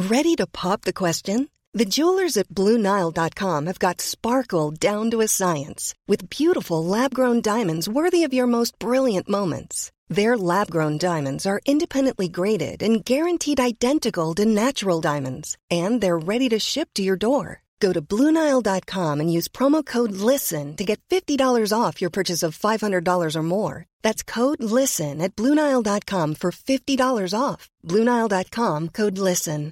Ready to pop the question? The jewelers at BlueNile.com have got sparkle down to a science with beautiful lab-grown diamonds worthy of your most brilliant moments. Their lab-grown diamonds are independently graded and guaranteed identical to natural diamonds, and they're ready to ship to your door. Go to BlueNile.com and use promo code LISTEN to get $50 off your purchase of $500 or more. That's code LISTEN at BlueNile.com for $50 off. BlueNile.com, code LISTEN.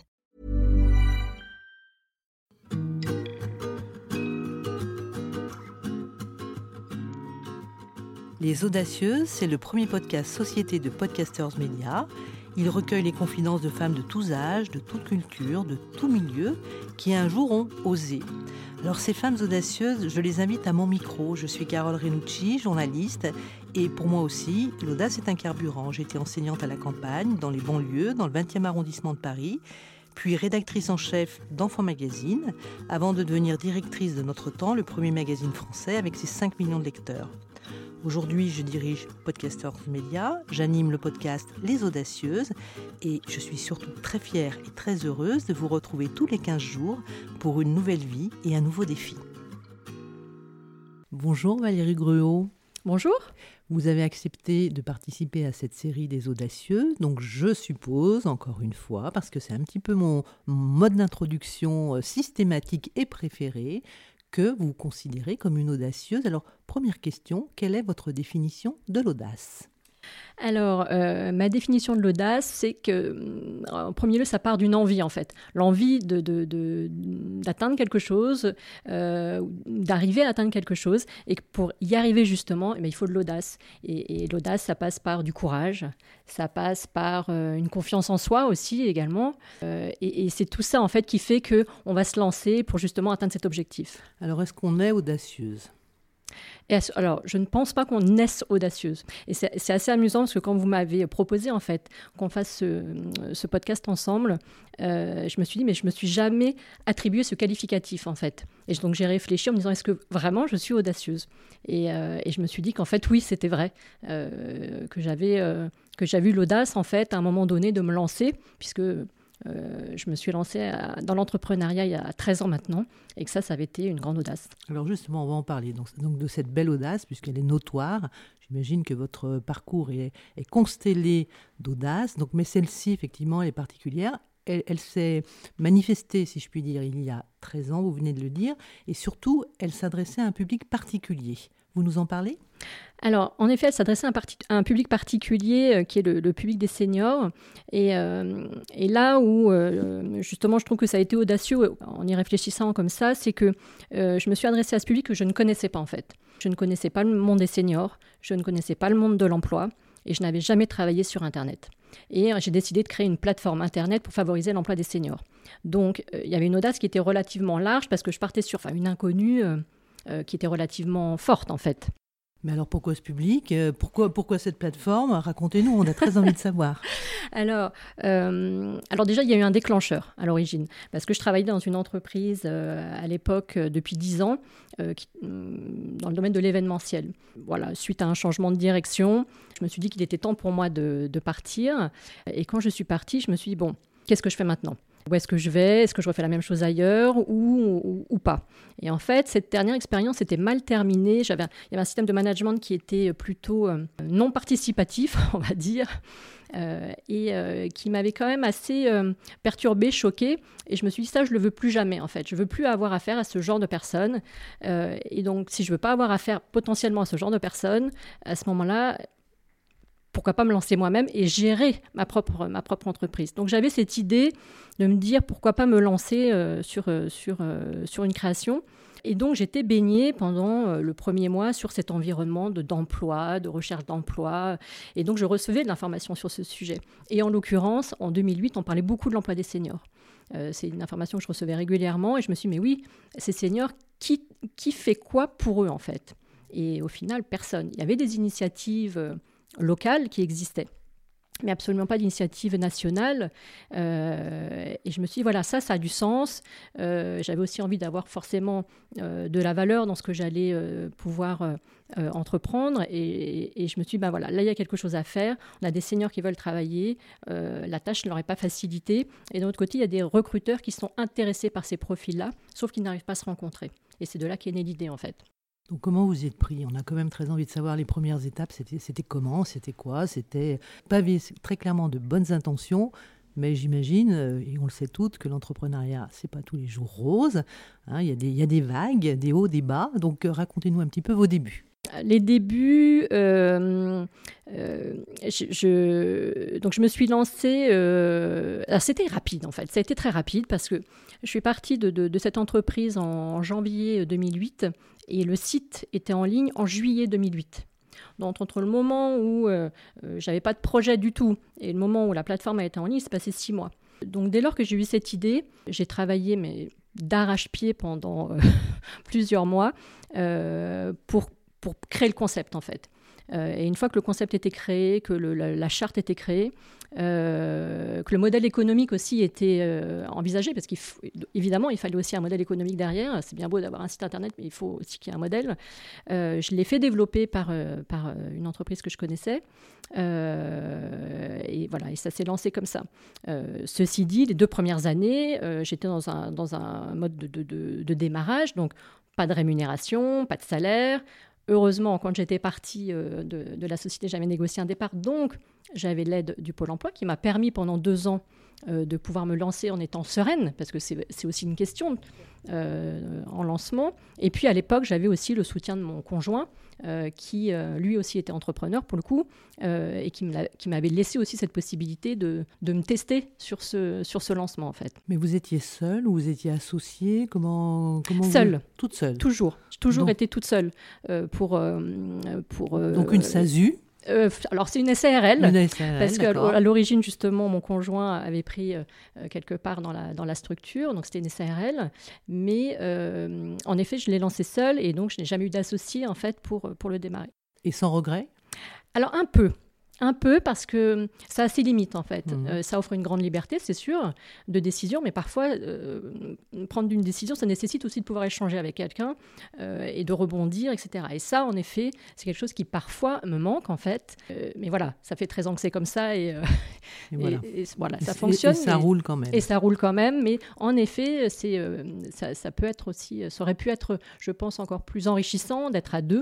Les Audacieuses, c'est le premier podcast société de Podcasters Media. Il recueille les confidences de femmes de tous âges, de toute culture, de tout milieu, qui un jour ont osé. Alors ces femmes audacieuses, je les invite à mon micro. Je suis Carole Renucci, journaliste, et pour moi aussi, l'audace est un carburant. J'étais enseignante à la campagne, dans les banlieues, dans le 20e arrondissement de Paris, puis rédactrice en chef d'Enfants Magazine, avant de devenir directrice de Notre Temps, le premier magazine français avec ses 5 millions de lecteurs. Aujourd'hui, je dirige Podcasters Media, j'anime le podcast Les Audacieuses et je suis surtout très fière et très heureuse de vous retrouver tous les 15 jours pour une nouvelle vie et un nouveau défi. Bonjour Valérie Gruau. Bonjour. Vous avez accepté de participer à cette série des Audacieuses, donc je suppose, encore une fois, parce que c'est un petit peu mon mode d'introduction systématique et préféré, que vous considérez comme une audacieuse. Alors, première question, quelle est votre définition de l'audace ? Alors, ma définition de l'audace, c'est que, en premier lieu, ça part d'une envie, en fait. L'envie d'atteindre quelque chose, d'arriver à atteindre quelque chose, et que pour y arriver, justement, il faut de l'audace. Et l'audace, ça passe par du courage, ça passe par une confiance en soi aussi, également. Et c'est tout ça, en fait, qui fait qu'on va se lancer pour, justement, atteindre cet objectif. Alors, est-ce qu'on est audacieuse ? Alors, je ne pense pas qu'on naisse audacieuse. Et c'est assez amusant parce que quand vous m'avez proposé, en fait, qu'on fasse ce podcast ensemble, je me suis dit, mais je ne me suis jamais attribué ce qualificatif, en fait. Et donc, j'ai réfléchi en me disant, est-ce que vraiment je suis audacieuse ? Et je me suis dit qu'en fait, oui, c'était vrai, que j'avais eu l'audace, en fait, à un moment donné, de me lancer, puisque... je me suis lancée dans l'entrepreneuriat il y a 13 ans maintenant et que ça avait été une grande audace. Alors justement, on va en parler donc de cette belle audace puisqu'elle est notoire. J'imagine que votre parcours est constellé d'audace, mais celle-ci, effectivement, elle est particulière. Elle s'est manifestée, si je puis dire, il y a 13 ans, vous venez de le dire, et surtout, elle s'adressait à un public particulier. Vous nous en parlez ? Alors, en effet, elle s'adressait à un public particulier qui est le public des seniors. Et là où, justement, je trouve que ça a été audacieux, en y réfléchissant comme ça, c'est que je me suis adressée à ce public que je ne connaissais pas, en fait. Je ne connaissais pas le monde des seniors, je ne connaissais pas le monde de l'emploi, et je n'avais jamais travaillé sur Internet. Et j'ai décidé de créer une plateforme Internet pour favoriser l'emploi des seniors. Donc, il y avait une audace qui était relativement large, parce que je partais sur une inconnue qui était relativement forte, en fait. Mais alors pourquoi ce public ? Pourquoi cette plateforme ? Racontez-nous, on a très envie de savoir. Alors déjà, il y a eu un déclencheur à l'origine, parce que je travaillais dans une entreprise à l'époque depuis 10 ans, dans le domaine de l'événementiel. Voilà, suite à un changement de direction, je me suis dit qu'il était temps pour moi de partir. Et quand je suis partie, je me suis dit, bon, qu'est-ce que je fais maintenant ? Où est-ce que je vais ? Est-ce que je refais la même chose ailleurs ou pas ? Et en fait, cette dernière expérience était mal terminée. Il y avait un système de management qui était plutôt non participatif, on va dire, et qui m'avait quand même assez perturbée, choquée. Et je me suis dit, ça, je ne le veux plus jamais, en fait. Je ne veux plus avoir affaire à ce genre de personnes. Et donc, si je ne veux pas avoir affaire potentiellement à ce genre de personnes, à ce moment-là, pourquoi pas me lancer moi-même et gérer ma propre entreprise. Donc j'avais cette idée de me dire pourquoi pas me lancer sur une création. Et donc j'étais baignée pendant le premier mois sur cet environnement d'emploi, de recherche d'emploi. Et donc je recevais de l'information sur ce sujet. Et en l'occurrence, en 2008, on parlait beaucoup de l'emploi des seniors. C'est une information que je recevais régulièrement et je me suis dit, mais oui, ces seniors, qui fait quoi pour eux en fait ? Et au final, personne. Il y avait des initiatives locales qui existaient. mais absolument pas d'initiative nationale. Et je me suis dit, voilà, ça a du sens. J'avais aussi envie d'avoir forcément de la valeur dans ce que j'allais pouvoir entreprendre. Et je me suis dit, voilà, là, il y a quelque chose à faire. On a des seniors qui veulent travailler. La tâche ne leur est pas facilitée. Et d'un autre côté, il y a des recruteurs qui sont intéressés par ces profils-là, sauf qu'ils n'arrivent pas à se rencontrer. Et c'est de là qu'est née l'idée, en fait. Donc comment vous y êtes pris ? On a quand même très envie de savoir les premières étapes. C'était comment ? C'était quoi ? C'était pavé très clairement de bonnes intentions, mais j'imagine, et on le sait toutes, que l'entrepreneuriat, c'est pas tous les jours rose. Hein, il y a des vagues, des hauts, des bas. Donc racontez-nous un petit peu vos débuts. Les débuts, donc je me suis lancée. Alors c'était rapide en fait, ça a été très rapide parce que je suis partie de cette entreprise en janvier 2008 et le site était en ligne en juillet 2008. Donc entre le moment où j'avais pas de projet du tout et le moment où la plateforme a été en ligne, il s'est passé 6 mois. Donc dès lors que j'ai eu cette idée, j'ai travaillé d'arrache-pied pendant plusieurs mois pour créer le concept en fait. Et une fois que le concept était créé, que la charte était créée, que le modèle économique aussi était envisagé, parce qu'évidemment, il fallait aussi un modèle économique derrière. C'est bien beau d'avoir un site internet, mais il faut aussi qu'il y ait un modèle. Je l'ai fait développer par une entreprise que je connaissais. Et voilà, et ça s'est lancé comme ça. Ceci dit, les 2 premières années, j'étais dans un mode de démarrage, donc pas de rémunération, pas de salaire. Heureusement, quand j'étais partie de la société, j'avais négocié un départ, donc j'avais l'aide du Pôle emploi qui m'a permis pendant 2 ans de pouvoir me lancer en étant sereine, parce que c'est aussi une question en lancement. Et puis à l'époque, j'avais aussi le soutien de mon conjoint qui lui aussi était entrepreneur pour le coup et qui m'avait laissé aussi cette possibilité de me tester sur ce lancement en fait. Mais vous étiez seule ou vous étiez associée ? Comment Seule. Toute seule. Toujours. J'ai toujours été toute seule pour donc une SASU. Alors c'est une SARL, parce qu'à l'origine justement mon conjoint avait pris quelque part dans la structure, donc c'était une SARL, mais en effet je l'ai lancée seule et donc je n'ai jamais eu d'associé en fait pour le démarrer. Et sans regret ? Alors un peu parce que ça a ses limites en fait. Ça offre une grande liberté, c'est sûr, de décision, mais parfois prendre une décision, ça nécessite aussi de pouvoir échanger avec quelqu'un et de rebondir, etc. Et ça, en effet, c'est quelque chose qui parfois me manque en fait. Mais voilà, ça fait 13 ans que c'est comme ça et voilà, ça fonctionne. Et ça roule quand même. Et ça roule quand même, mais en effet, ça peut être aussi, ça aurait pu être, je pense, encore plus enrichissant d'être à 2.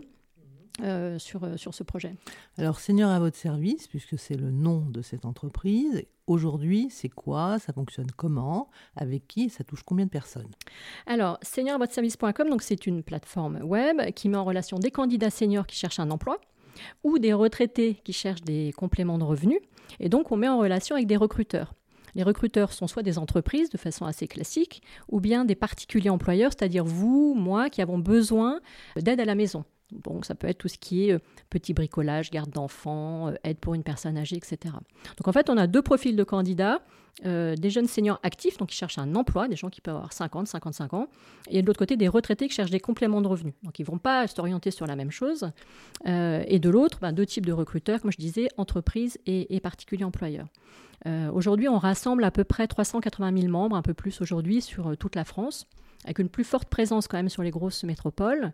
Sur ce projet. Alors, Senior à votre service, puisque c'est le nom de cette entreprise, aujourd'hui, c'est quoi ? Ça fonctionne comment ? Avec qui ? Ça touche combien de personnes ? Alors, senior-à-votre-service.com, donc c'est une plateforme web qui met en relation des candidats seniors qui cherchent un emploi ou des retraités qui cherchent des compléments de revenus. Et donc, on met en relation avec des recruteurs. Les recruteurs sont soit des entreprises de façon assez classique ou bien des particuliers employeurs, c'est-à-dire vous, moi, qui avons besoin d'aide à la maison. Bon, ça peut être tout ce qui est petit bricolage, garde d'enfants, aide pour une personne âgée, etc. Donc en fait, on a 2 profils de candidats, des jeunes seniors actifs, donc qui cherchent un emploi, des gens qui peuvent avoir 50, 55 ans, et de l'autre côté, des retraités qui cherchent des compléments de revenus. Donc ils ne vont pas s'orienter sur la même chose. Et de l'autre, 2 types de recruteurs, comme je disais, entreprises et particuliers employeurs. Aujourd'hui, on rassemble à peu près 380 000 membres, un peu plus aujourd'hui, sur toute la France, avec une plus forte présence quand même sur les grosses métropoles.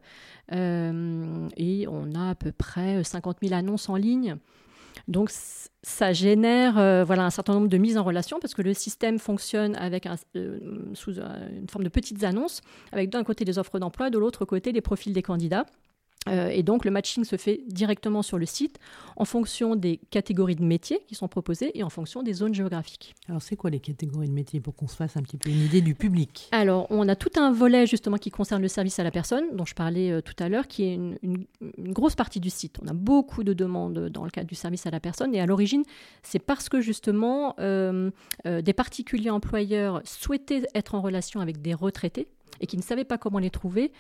Et on a à peu près 50 000 annonces en ligne. Donc, ça génère un certain nombre de mises en relation parce que le système fonctionne avec sous une forme de petites annonces, avec d'un côté des offres d'emploi, de l'autre côté les profils des candidats. Et donc, le matching se fait directement sur le site en fonction des catégories de métiers qui sont proposées et en fonction des zones géographiques. Alors, c'est quoi les catégories de métiers pour qu'on se fasse un petit peu une idée du public ? Alors, on a tout un volet justement qui concerne le service à la personne, dont je parlais tout à l'heure, qui est une grosse partie du site. On a beaucoup de demandes dans le cadre du service à la personne et à l'origine, c'est parce que justement, des particuliers employeurs souhaitaient être en relation avec des retraités et qui ne savaient pas comment les trouver,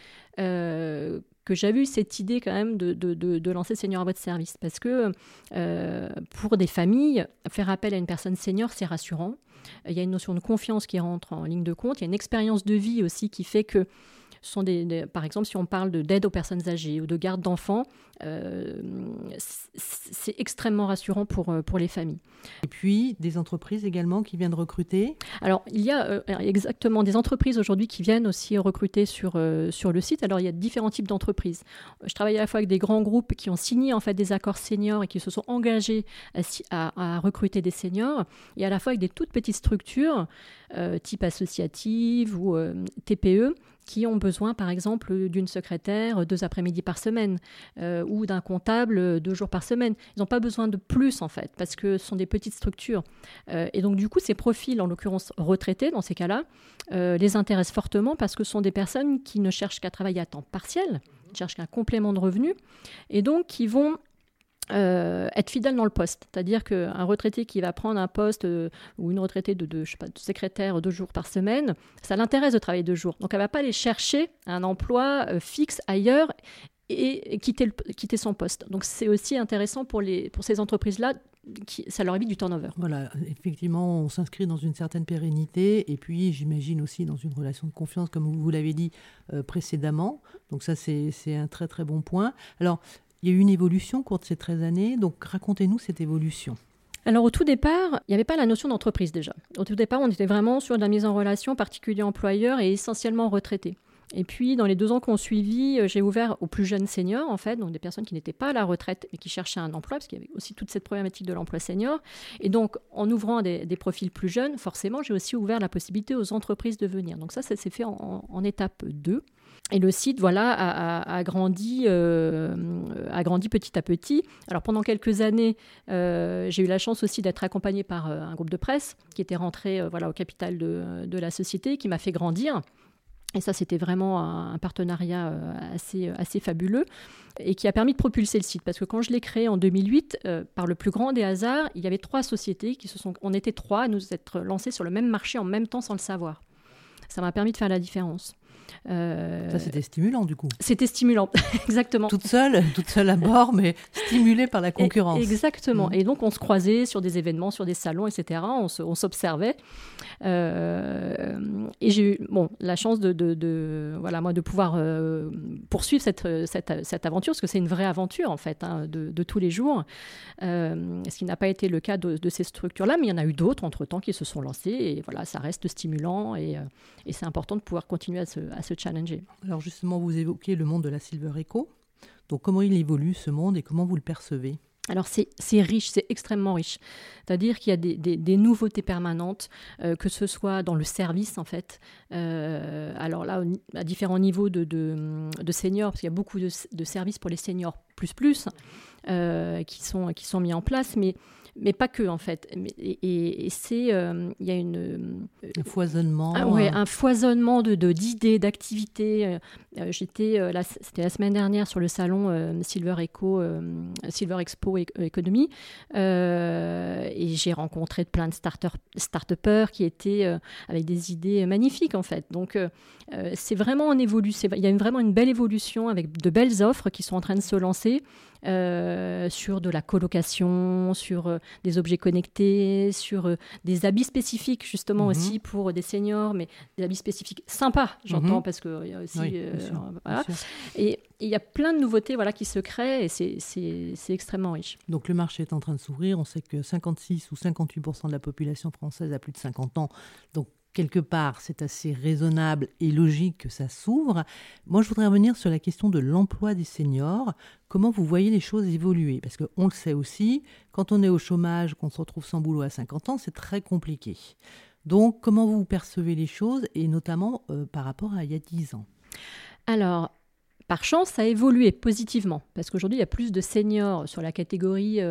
que j'avais eu cette idée quand même de lancer Senior à votre service. Parce que pour des familles, faire appel à une personne senior, c'est rassurant. Il y a une notion de confiance qui rentre en ligne de compte. Il y a une expérience de vie aussi qui fait que sont par exemple, si on parle d'aide aux personnes âgées ou de garde d'enfants, c'est extrêmement rassurant pour les familles. Et puis, des entreprises également qui viennent recruter ? Alors, il y a exactement des entreprises aujourd'hui qui viennent aussi recruter sur le site. Alors, il y a différents types d'entreprises. Je travaille à la fois avec des grands groupes qui ont signé en fait des accords seniors et qui se sont engagés à recruter des seniors, et à la fois avec des toutes petites structures type associative ou TPE, qui ont besoin, par exemple, d'une secrétaire 2 après-midi par semaine ou d'un comptable 2 jours par semaine. Ils n'ont pas besoin de plus, en fait, parce que ce sont des petites structures. Et donc, du coup, ces profils, en l'occurrence retraités, dans ces cas-là, les intéressent fortement parce que ce sont des personnes qui ne cherchent qu'à travailler à temps partiel, qui ne cherchent qu'un complément de revenu, et donc qui vont être fidèle dans le poste. C'est-à-dire qu'un retraité qui va prendre un poste ou une retraitée de secrétaire 2 jours par semaine, ça l'intéresse de travailler 2 jours. Donc, elle ne va pas aller chercher un emploi fixe ailleurs et quitter son poste. Donc, c'est aussi intéressant pour ces entreprises-là, ça leur évite du turnover. Voilà, effectivement, on s'inscrit dans une certaine pérennité et puis, j'imagine aussi dans une relation de confiance, comme vous l'avez dit précédemment. Donc ça, c'est un très, très bon point. Alors, il y a eu une évolution au cours de ces 13 années, donc racontez-nous cette évolution. Alors au tout départ, il n'y avait pas la notion d'entreprise déjà. Au tout départ, on était vraiment sur de la mise en relation particulier employeur et essentiellement retraités. Et puis, dans les 2 ans qui ont suivi, j'ai ouvert aux plus jeunes seniors, en fait, donc des personnes qui n'étaient pas à la retraite, mais qui cherchaient un emploi, parce qu'il y avait aussi toute cette problématique de l'emploi senior. Et donc, en ouvrant des profils plus jeunes, forcément, j'ai aussi ouvert la possibilité aux entreprises de venir. Donc ça s'est fait en étape 2. Et le site, voilà, a grandi petit à petit. Alors, pendant quelques années, j'ai eu la chance aussi d'être accompagnée par un groupe de presse qui était rentré au capital de la société, qui m'a fait grandir. Et ça, c'était vraiment un partenariat assez fabuleux et qui a permis de propulser le site. Parce que quand je l'ai créé en 2008, par le plus grand des hasards, il y avait 3 sociétés on était 3 à nous être lancés sur le même marché en même temps sans le savoir. Ça m'a permis de faire la différence. Ça, c'était stimulant, du coup. C'était stimulant, exactement. Toute seule à bord, mais stimulée par la concurrence. Exactement. Et donc, on se croisait sur des événements, sur des salons, etc. On s'observait. Et j'ai eu la chance de pouvoir poursuivre cette aventure, parce que c'est une vraie aventure, en fait, de tous les jours. Ce qui n'a pas été le cas de ces structures-là, mais il y en a eu d'autres, entre-temps, qui se sont lancées. Et voilà, ça reste stimulant et c'est important de pouvoir continuer à se challenger. Alors justement, vous évoquez le monde de la Silver Eco. Donc comment il évolue ce monde et comment vous le percevez ? Alors c'est riche, c'est extrêmement riche. C'est-à-dire qu'il y a des nouveautés permanentes, que ce soit dans le service en fait. Alors là, à différents niveaux de seniors, parce qu'il y a beaucoup de services pour les seniors qui sont mis en place, mais pas que en fait. Et c'est il y a un foisonnement. Un foisonnement d'idées, d'activités. C'était la semaine dernière sur le salon Silver Expo Economy, et j'ai rencontré plein de start-upers qui étaient avec des idées magnifiques en fait. Donc c'est vraiment en évolution. Il y a vraiment une belle évolution avec de belles offres qui sont en train de se lancer. Sur de la colocation, sur des objets connectés, sur des habits spécifiques justement aussi pour des seniors, mais des habits spécifiques sympas, j'entends, parce qu'il y a aussi... voilà. Et il y a plein de nouveautés qui se créent et c'est extrêmement riche. Donc le marché est en train de s'ouvrir. On sait que 56 ou 58% de la population française a plus de 50 ans. Donc quelque part, c'est assez raisonnable et logique que ça s'ouvre. Moi, je voudrais revenir sur la question de l'emploi des seniors. Comment vous voyez les choses évoluer ? Parce qu'on le sait aussi, quand on est au chômage, qu'on se retrouve sans boulot à 50 ans, c'est très compliqué. Donc, comment vous percevez les choses, et notamment par rapport à il y a 10 ans ? Alors, par chance, ça a évolué positivement, parce qu'aujourd'hui, il y a plus de seniors sur la catégorie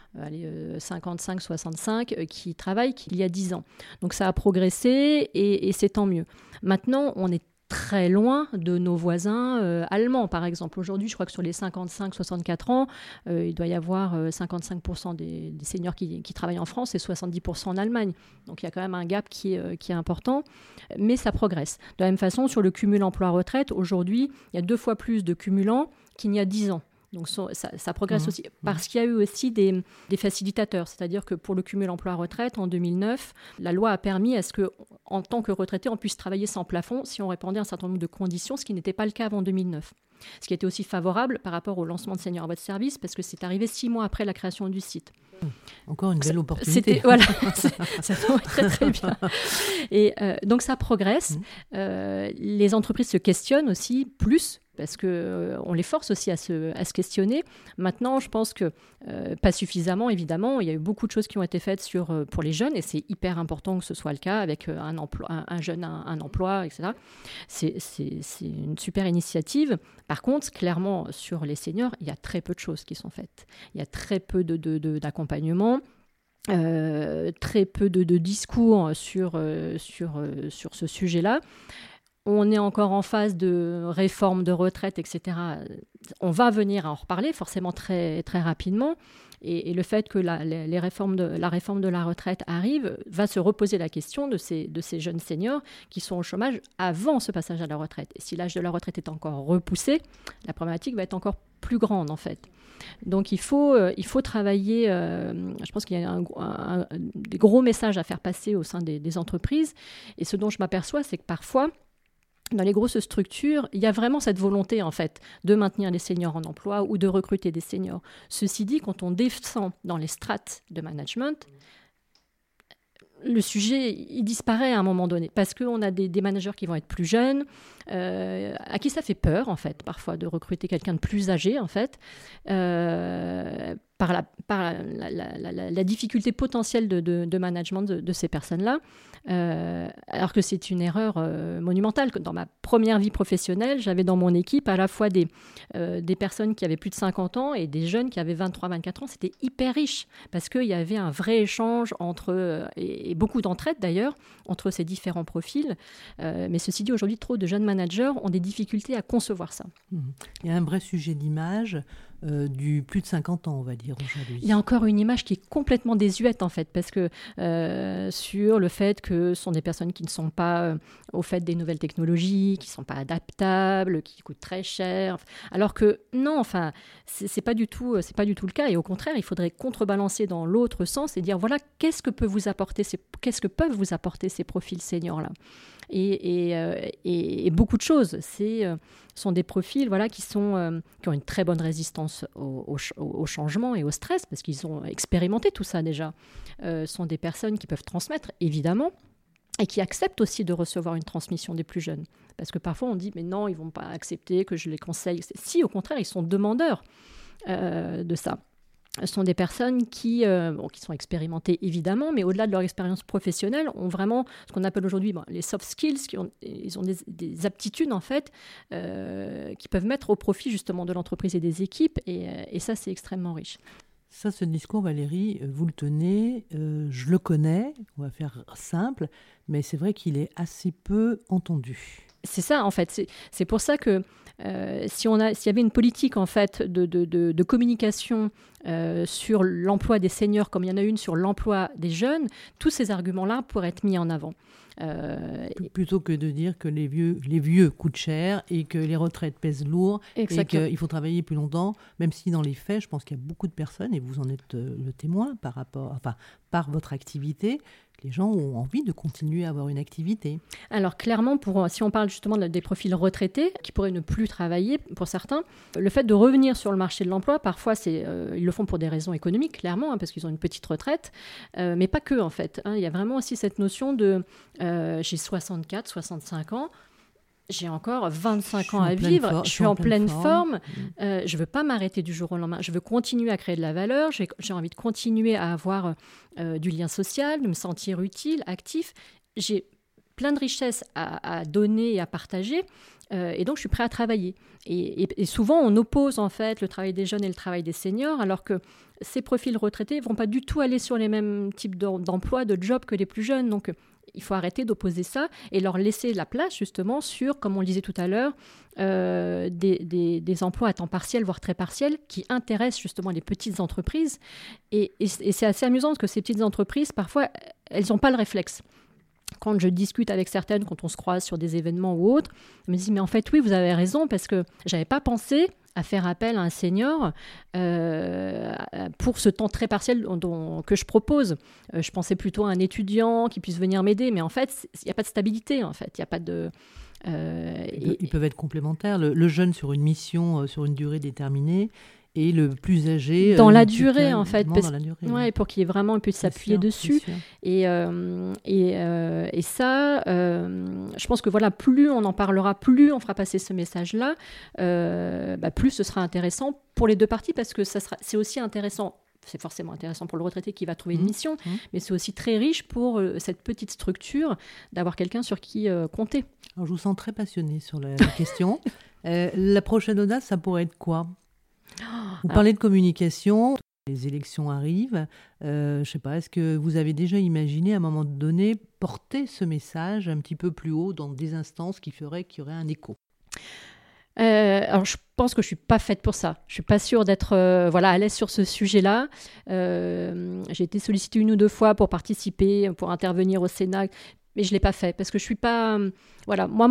55-65 qui travaillent qu'il y a 10 ans. Donc ça a progressé et c'est tant mieux. Maintenant, on est très loin de nos voisins allemands, par exemple. Aujourd'hui, je crois que sur les 55-64 ans, il doit y avoir 55% des seniors qui travaillent en France et 70% en Allemagne. Donc, il y a quand même un gap qui est important, mais ça progresse. De la même façon, sur le cumul emploi-retraite, aujourd'hui, il y a 2 fois plus de cumulants qu'il n'y a 10 ans. Donc ça progresse aussi parce qu'il y a eu aussi des facilitateurs. C'est-à-dire que pour le cumul emploi-retraite, en 2009, la loi a permis à ce qu'en tant que retraité, on puisse travailler sans plafond si on répondait à un certain nombre de conditions, ce qui n'était pas le cas avant 2009. Ce qui était aussi favorable par rapport au lancement de Seniors à votre service, parce que c'est arrivé 6 mois après la création du site. Encore une belle opportunité. Ça tombe très très bien. Et donc ça progresse. Les entreprises se questionnent aussi plus, parce qu'on les force aussi à se questionner. Maintenant, je pense que pas suffisamment, évidemment. Il y a eu beaucoup de choses qui ont été faites pour les jeunes, et c'est hyper important que ce soit le cas, avec un jeune, un emploi, etc. C'est une super initiative. Par contre, clairement, sur les seniors, il y a très peu de choses qui sont faites. Il y a très peu d'accompagnement. Très peu de discours sur ce sujet-là. On est encore en phase de réforme de retraite, etc. On va venir en reparler forcément très, très rapidement. Et le fait que la réforme de la retraite arrive va se reposer la question de ces jeunes seniors qui sont au chômage avant ce passage à la retraite. Et si l'âge de la retraite est encore repoussé, la problématique va être encore plus grande en fait. Donc il faut travailler, je pense qu'il y a des gros messages à faire passer au sein des entreprises. Et ce dont je m'aperçois, c'est que parfois, dans les grosses structures, il y a vraiment cette volonté, en fait, de maintenir les seniors en emploi ou de recruter des seniors. Ceci dit, quand on descend dans les strates de management, le sujet, il disparaît à un moment donné, parce qu'on a des managers qui vont être plus jeunes, à qui ça fait peur, en fait, parfois, de recruter quelqu'un de plus âgé, en fait, par la difficulté potentielle de management de ces personnes-là, alors que c'est une erreur monumentale. Dans ma première vie professionnelle, j'avais dans mon équipe à la fois des personnes qui avaient plus de 50 ans et des jeunes qui avaient 23-24 ans. C'était hyper riche, parce qu'il y avait un vrai échange et beaucoup d'entraide d'ailleurs, entre ces différents profils. Mais ceci dit, aujourd'hui, trop de jeunes managers ont des difficultés à concevoir ça. Il y a un vrai sujet d'image du plus de 50 ans, on va dire, aujourd'hui. Il y a encore une image qui est complètement désuète, en fait, parce que sur le fait que ce sont des personnes qui ne sont pas au fait des nouvelles technologies, qui ne sont pas adaptables, qui coûtent très cher, alors que non, enfin, c'est pas du tout le cas. Et au contraire, il faudrait contrebalancer dans l'autre sens et dire, voilà, qu'est-ce que peuvent vous apporter ces profils seniors-là. Et beaucoup de choses. Sont des profils qui ont une très bonne résistance au changement et au stress, parce qu'ils ont expérimenté tout ça déjà. Sont des personnes qui peuvent transmettre, évidemment, et qui acceptent aussi de recevoir une transmission des plus jeunes. Parce que parfois on dit, mais non, ils ne vont pas accepter que je les conseille. Si, au contraire, ils sont demandeurs de ça. Ce sont des personnes qui sont expérimentées évidemment, mais au-delà de leur expérience professionnelle, ont vraiment ce qu'on appelle aujourd'hui les soft skills, ils ont des aptitudes en fait qui peuvent mettre au profit justement de l'entreprise et des équipes, et ça c'est extrêmement riche. Ça, ce discours, Valérie, vous le tenez, je le connais, on va faire simple, mais c'est vrai qu'il est assez peu entendu. C'est ça en fait, c'est pour ça que s'il y avait une politique en fait de communication sur l'emploi des seniors, comme il y en a une sur l'emploi des jeunes, tous ces arguments-là pourraient être mis en avant. Plutôt que de dire que les vieux coûtent cher et que les retraites pèsent lourd. Exactement. Et qu'il faut travailler plus longtemps, même si dans les faits, je pense qu'il y a beaucoup de personnes, et vous en êtes le témoin par votre activité, les gens ont envie de continuer à avoir une activité. Alors clairement, si on parle justement des profils retraités qui pourraient ne plus travailler pour certains, le fait de revenir sur le marché de l'emploi, parfois ils le font pour des raisons économiques, clairement, parce qu'ils ont une petite retraite, mais pas que en fait. Il y a vraiment aussi cette notion de j'ai 64, 65 ans, j'ai encore 25 ans à vivre, je suis en pleine forme, je ne veux pas m'arrêter du jour au lendemain, je veux continuer à créer de la valeur, j'ai envie de continuer à avoir du lien social, de me sentir utile, actif, j'ai plein de richesses à donner et à partager, et donc je suis prêt à travailler. Et souvent on oppose en fait le travail des jeunes et le travail des seniors, alors que ces profils retraités ne vont pas du tout aller sur les mêmes types d'emplois, de jobs que les plus jeunes, donc il faut arrêter d'opposer ça et leur laisser la place justement sur, comme on le disait tout à l'heure, des emplois à temps partiel, voire très partiel, qui intéressent justement les petites entreprises. Et c'est assez amusant parce que ces petites entreprises, parfois, elles n'ont pas le réflexe. quand je discute avec certaines, quand on se croise sur des événements ou autres, elles me disent, mais en fait, oui, vous avez raison, parce que je n'avais pas pensé à faire appel à un senior pour ce temps très partiel que je propose. Je pensais plutôt à un étudiant qui puisse venir m'aider, mais en fait, il n'y a pas de stabilité, en fait. Il n'y a pas de... Ils peuvent être complémentaires. Le jeune sur une mission, sur une durée déterminée, et le plus âgé dans la durée en fait, ouais, pour qu'il ait vraiment puisse s'appuyer dessus et ça je pense que voilà, plus on en parlera, plus on fera passer ce message là, plus ce sera intéressant pour les deux parties, parce que c'est aussi intéressant. C'est forcément intéressant pour le retraité qui va trouver une mission, mais c'est aussi très riche pour cette petite structure d'avoir quelqu'un sur qui compter. Alors, je vous sens très passionnée sur la question. La prochaine audace, ça pourrait être quoi ? Vous parlez de communication, les élections arrivent. Je ne sais pas, est-ce que vous avez déjà imaginé à un moment donné porter ce message un petit peu plus haut dans des instances qui feraient qu'il y aurait un écho ? Alors je pense que je suis pas faite pour ça. Je suis pas sûre d'être à l'aise sur ce sujet-là. J'ai été sollicitée 1 ou 2 fois pour participer, pour intervenir au Sénat, mais je l'ai pas fait parce que je suis pas. Moi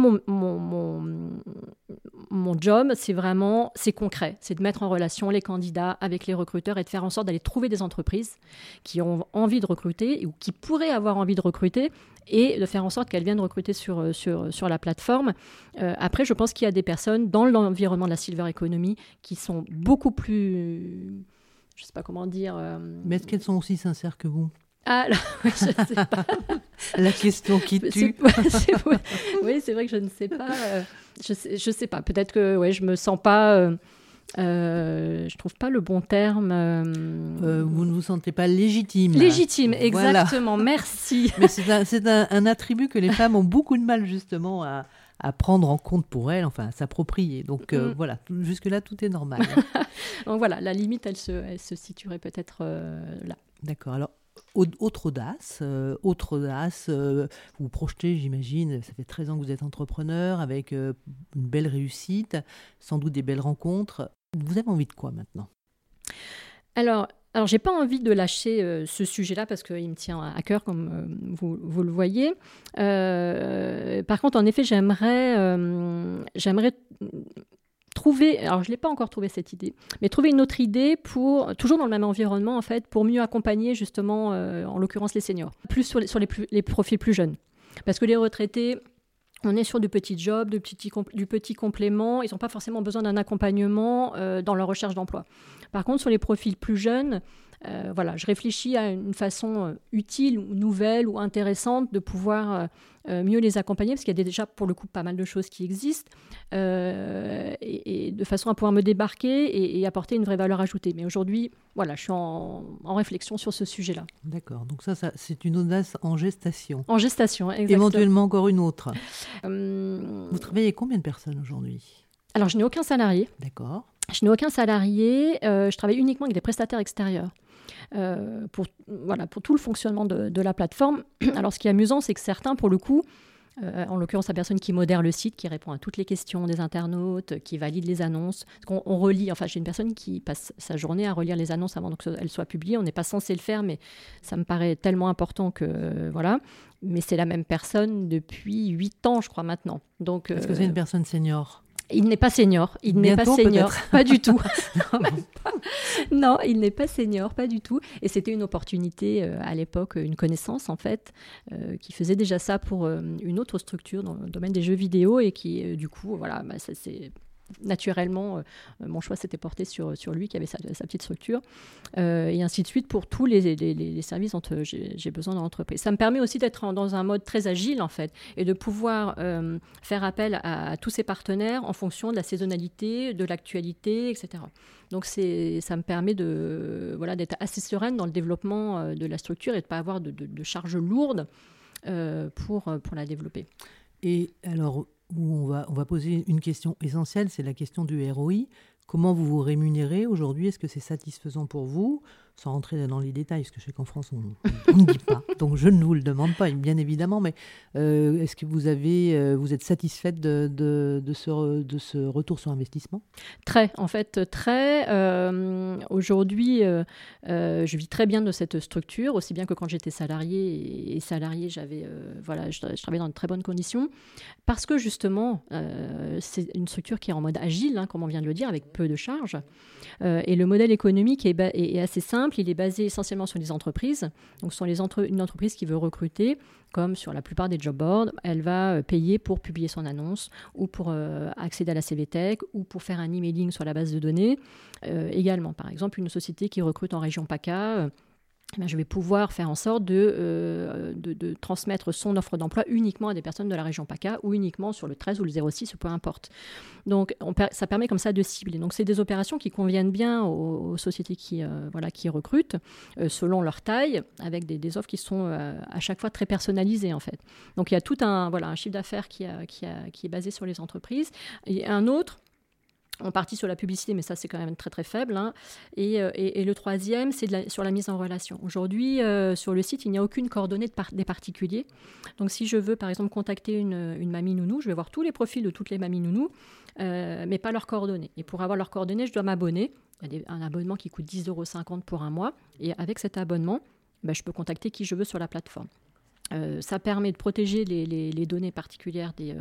mon job, c'est concret, c'est de mettre en relation les candidats avec les recruteurs et de faire en sorte d'aller trouver des entreprises qui ont envie de recruter ou qui pourraient avoir envie de recruter, et de faire en sorte qu'elles viennent recruter sur la plateforme. Après, je pense qu'il y a des personnes dans l'environnement de la silver economy qui sont beaucoup plus, je ne sais pas comment dire... Mais est-ce qu'elles sont aussi sincères que vous ? Ah, là, je ne sais pas. La question qui tue. Oui, c'est vrai que je ne sais pas. Je sais pas. Peut-être que je me sens pas... je trouve pas le bon terme. Vous ne vous sentez pas légitime. Légitime, exactement. Voilà. Merci. Mais c'est un attribut que les femmes ont beaucoup de mal justement à prendre en compte pour elles, enfin à s'approprier. Donc voilà, jusque-là, tout est normal. Donc voilà, la limite, elle se situerait peut-être là. D'accord. Alors, autre audace, vous vous projetez, j'imagine, ça fait 13 ans que vous êtes entrepreneur, avec une belle réussite, sans doute des belles rencontres. Vous avez envie de quoi maintenant ? Alors, j'ai pas envie de lâcher ce sujet-là parce qu'il me tient à cœur, comme vous le voyez. Par contre, en effet, j'aimerais trouver, alors je l'ai pas encore trouvé cette idée, mais trouver une autre idée pour, toujours dans le même environnement en fait, pour mieux accompagner justement, en l'occurrence les seniors, plus sur les profils plus jeunes. Parce que les retraités, on est sur du petit job, du petit complément, ils n'ont pas forcément besoin d'un accompagnement dans leur recherche d'emploi. Par contre, sur les profils plus jeunes, je réfléchis à une façon utile ou nouvelle ou intéressante de pouvoir mieux les accompagner, parce qu'il y a déjà pour le coup pas mal de choses qui existent, et de façon à pouvoir me débarquer et apporter une vraie valeur ajoutée. Mais aujourd'hui, je suis en réflexion sur ce sujet-là. D'accord, donc ça c'est une audace en gestation. En gestation, exactement. Éventuellement encore une autre. Vous travaillez avec combien de personnes aujourd'hui ? Alors, je n'ai aucun salarié. D'accord. Je n'ai aucun salarié, je travaille uniquement avec des prestataires extérieurs pour tout le fonctionnement de la plateforme. Alors, ce qui est amusant, c'est que certains, pour le coup, en l'occurrence la personne qui modère le site, qui répond à toutes les questions des internautes, qui valide les annonces, parce qu'on relit, j'ai une personne qui passe sa journée à relire les annonces avant qu'elles soient publiées. On n'est pas censé le faire, mais ça me paraît tellement important que voilà. Mais c'est la même personne depuis 8 ans, je crois, maintenant. Donc, est-ce que c'est une personne senior ? Il n'est pas senior. Bientôt, Pas du tout. Non, il n'est pas senior, pas du tout. Et c'était une opportunité à l'époque, une connaissance en fait, qui faisait déjà ça pour une autre structure dans le domaine des jeux vidéo et qui, du coup, ça c'est... Naturellement, mon choix s'était porté sur lui qui avait sa petite structure, et ainsi de suite pour tous les services dont j'ai besoin dans l'entreprise. Ça me permet aussi d'être dans un mode très agile en fait, et de pouvoir faire appel à tous ces partenaires en fonction de la saisonnalité, de l'actualité, etc. Donc ça me permet d'être assez sereine dans le développement de la structure et de ne pas avoir de charges lourdes pour la développer. Et alors, on va poser une question essentielle, c'est la question du ROI. Comment vous vous rémunérez aujourd'hui ? Est-ce que c'est satisfaisant pour vous ? sans rentrer dans les détails, parce que je sais qu'en France, on ne dit pas. Donc, je ne vous le demande pas, bien évidemment. Mais est-ce que vous êtes satisfaite de ce retour sur investissement ? Très. Aujourd'hui, je vis très bien de cette structure, aussi bien que quand j'étais salariée. Et salariée, je travaillais dans de très bonnes conditions. Parce que justement, c'est une structure qui est en mode agile, comme on vient de le dire, avec peu de charges. Et le modèle économique est assez simple. Il est basé essentiellement sur les entreprises. Donc, ce sont une entreprise qui veut recruter, comme sur la plupart des job boards, elle va payer pour publier son annonce ou pour accéder à la CVTech ou pour faire un emailing sur la base de données. Également, par exemple, une société qui recrute en région PACA, je vais pouvoir faire en sorte de transmettre son offre d'emploi uniquement à des personnes de la région PACA ou uniquement sur le 13 ou le 06, peu importe. Donc, ça permet comme ça de cibler. Donc, c'est des opérations qui conviennent bien aux sociétés qui recrutent selon leur taille, avec des offres qui sont à chaque fois très personnalisées, en fait. Donc, il y a tout un chiffre d'affaires qui est basé sur les entreprises. Et un autre, on partit sur la publicité, mais ça, c'est quand même très, très faible. Et le troisième, c'est sur la mise en relation. Aujourd'hui, sur le site, il n'y a aucune coordonnée des particuliers. Donc, si je veux, par exemple, contacter une mamie nounou, je vais voir tous les profils de toutes les mamies nounous, mais pas leurs coordonnées. Et pour avoir leurs coordonnées, je dois m'abonner. Il y a un abonnement qui coûte 10,50 € pour un mois. Et avec cet abonnement, je peux contacter qui je veux sur la plateforme. Ça permet de protéger les données particulières des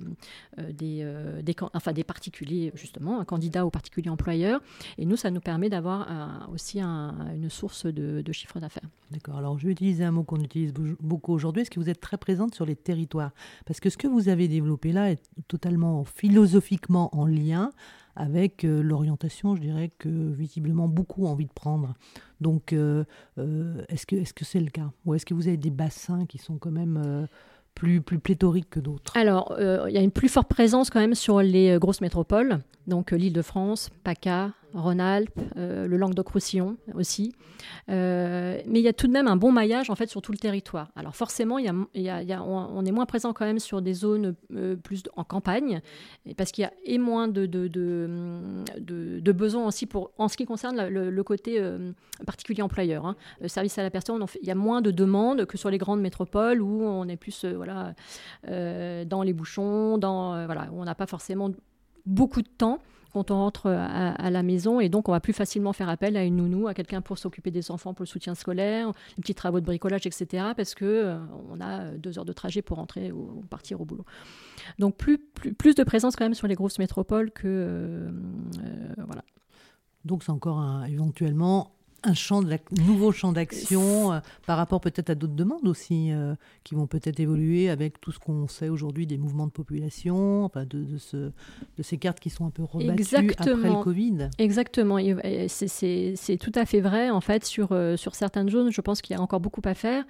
particuliers, justement, un candidat ou particulier employeur. Et nous, ça nous permet d'avoir aussi une source de chiffre d'affaires. D'accord. Alors, je vais utiliser un mot qu'on utilise beaucoup aujourd'hui. Est-ce que vous êtes très présente sur les territoires ? Parce que ce que vous avez développé là est totalement philosophiquement en lien avec l'orientation, je dirais, que visiblement beaucoup ont envie de prendre. Donc, est-ce que c'est le cas ? Ou est-ce que vous avez des bassins qui sont quand même plus pléthoriques que d'autres ? Alors, il y a une plus forte présence quand même sur les grosses métropoles, donc l'Île-de-France, PACA, Rhône-Alpes, le Languedoc-Roussillon aussi. Mais il y a tout de même un bon maillage en fait sur tout le territoire. Alors forcément, on est moins présent quand même sur des zones plus en campagne, parce qu'il y a moins de besoins aussi en ce qui concerne le côté particulier employeur. Le service à la personne, il y a moins de demandes que sur les grandes métropoles où on est plus dans les bouchons, où on n'a pas forcément beaucoup de temps quand on rentre à la maison, et donc on va plus facilement faire appel à une nounou, à quelqu'un pour s'occuper des enfants, pour le soutien scolaire, les petits travaux de bricolage, etc., parce qu'on a 2 heures de trajet pour rentrer ou partir au boulot. Donc plus de présence quand même sur les grosses métropoles que... voilà. Donc c'est encore éventuellement un nouveau champ d'action par rapport peut-être à d'autres demandes aussi qui vont peut-être évoluer avec tout ce qu'on sait aujourd'hui des mouvements de population, enfin de ces cartes qui sont un peu rebattues après le Covid. Exactement, c'est tout à fait vrai en fait sur certaines zones. Je pense qu'il y a encore beaucoup à faire.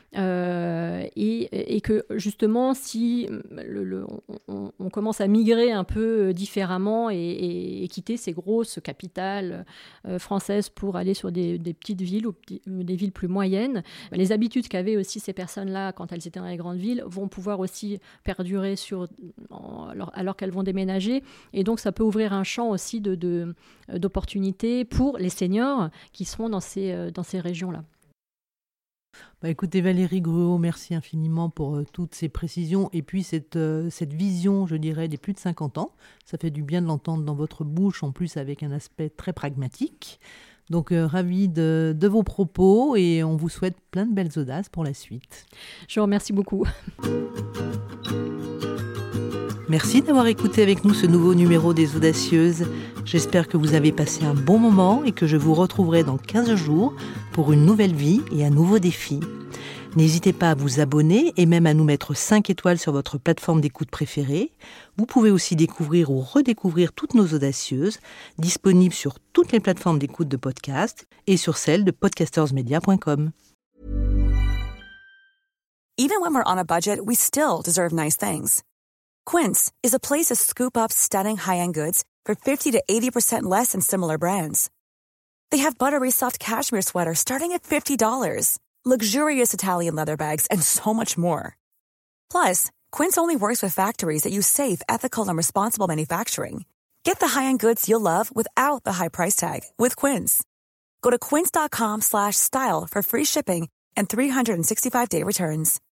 Et que justement, si on commence à migrer un peu différemment et quitter ces grosses capitales françaises pour aller sur des petites villes ou des villes plus moyennes, les habitudes qu'avaient aussi ces personnes-là quand elles étaient dans les grandes villes vont pouvoir aussi perdurer alors qu'elles vont déménager. Et donc, ça peut ouvrir un champ aussi d'opportunités pour les seniors qui seront dans ces régions-là. Écoutez Valérie Gruau, merci infiniment pour toutes ces précisions et puis cette vision, je dirais, des plus de 50 ans. Ça fait du bien de l'entendre dans votre bouche, en plus avec un aspect très pragmatique. Donc, ravi de vos propos et on vous souhaite plein de belles audaces pour la suite. Je vous remercie beaucoup. Merci d'avoir écouté avec nous ce nouveau numéro des Audacieuses. J'espère que vous avez passé un bon moment et que je vous retrouverai dans 15 jours pour une nouvelle vie et un nouveau défi. N'hésitez pas à vous abonner et même à nous mettre 5 étoiles sur votre plateforme d'écoute préférée. Vous pouvez aussi découvrir ou redécouvrir toutes nos Audacieuses, disponibles sur toutes les plateformes d'écoute de podcast et sur celle de podcastersmedia.com. Even when we're on a budget, we still deserve nice things. Quince is a place to scoop up stunning high-end goods for 50 to 80% less than similar brands. They have buttery soft cashmere sweaters starting at $50, luxurious Italian leather bags, and so much more. Plus, Quince only works with factories that use safe, ethical, and responsible manufacturing. Get the high-end goods you'll love without the high price tag with Quince. Go to quince.com/style for free shipping and 365-day returns.